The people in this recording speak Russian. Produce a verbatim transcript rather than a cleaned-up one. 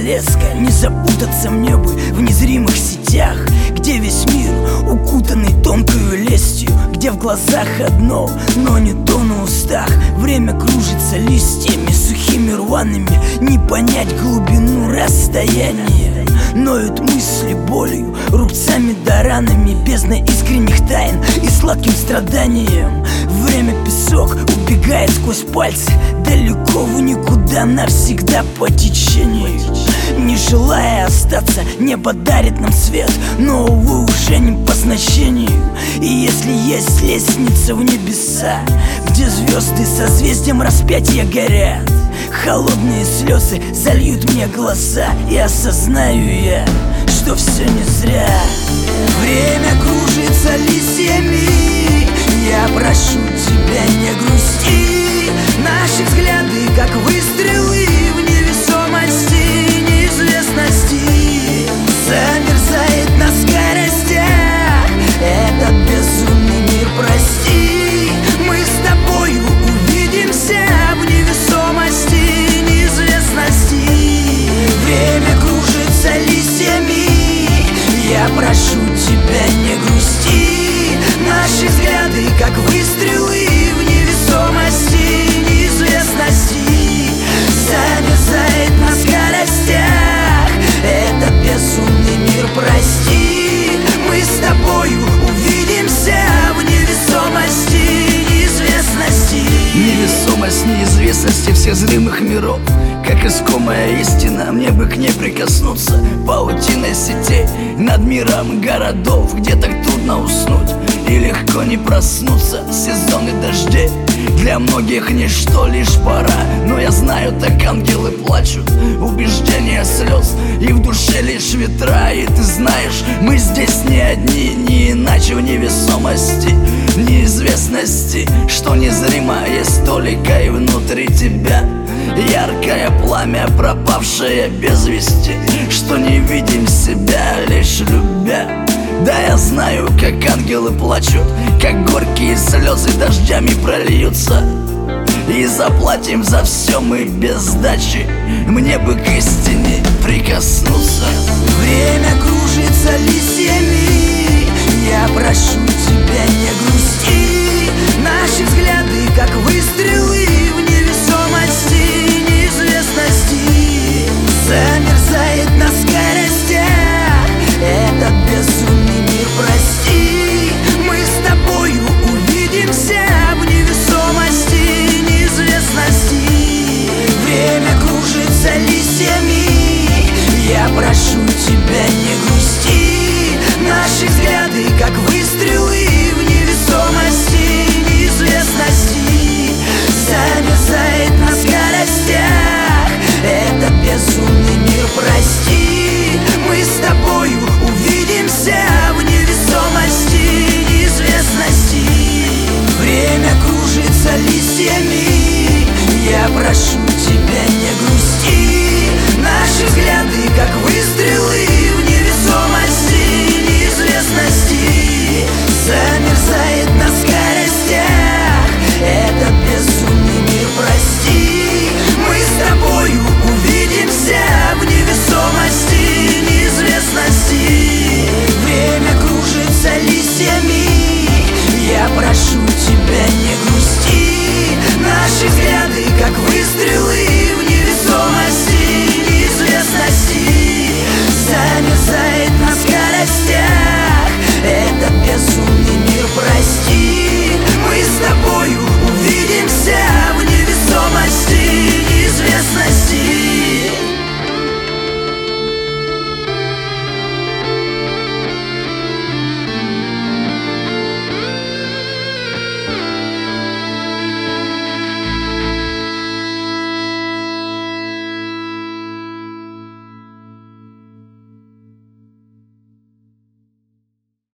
резко. Не запутаться мне бы в незримых сетях, где весь мир укутанный тонкою лестью, где в глазах одно, но не то на устах. Время кружится листьями сухими рваными, не понять глубину расстояния. Ноют мысли болью, рубцами да ранами, бездна искренних тайн и сладким страданием. Время песок убегает сквозь пальцы, далеко в никуда, навсегда по течению. Не желая остаться, небо дарит нам свет, но, увы, уже не по значению. И если есть лестница в небеса, где звезды созвездием распятия горят, холодные слезы зальют мне глаза, и осознаю я, что все не зря. Время кружится листьями, я прошу тебя, не грусти. Наши взгляды, как выстрелы в невесомости, неизвестности. Замерзает на скоростях этот безумный мир, прости. Мы с тобою увидимся в невесомости, неизвестности. Время кружится листьями, я прошу тебя, не грусти. Наши взгляды, как выстрелы в невесомости, неизвестности. Замерзает на скоростях этот безумный мир, прости. Мы с тобою увидимся в невесомости, неизвестности. Невесомость неизвестности всех зримых миров, как искомая истина, мне бы к ней прикоснуться. Паутиной сетей над миром городов, где так трудно уснуть и легко не проснуться. Сезоны дождей для многих ничто, лишь пора, но я знаю, так ангелы плачут. Убеждения слез и в душе лишь ветра. И ты знаешь, мы здесь не одни, не иначе в невесомости, неизвестности, что незримо есть только и внутри тебя. Яркое пламя, пропавшее без вести, что не видим себя, лишь любя. Да, я знаю, как ангелы плачут, как горькие слезы дождями прольются. И заплатим за все мы без сдачи, мне бы к истине прикоснуться. Время кружится листьями, я прошу тебя, не грусти. Наши взгляды, как выстрелы в невесомости, неизвестности. Замерзает на скоростях этот безумный мир, прости. Мы с тобою увидимся в невесомости, неизвестности. Время кружится листьями, я прошу тебя, не грусти. Наши взгляды, как выстрелы в невесомости, неизвестности. Замерзает на скоростях этот безумный мир, прости.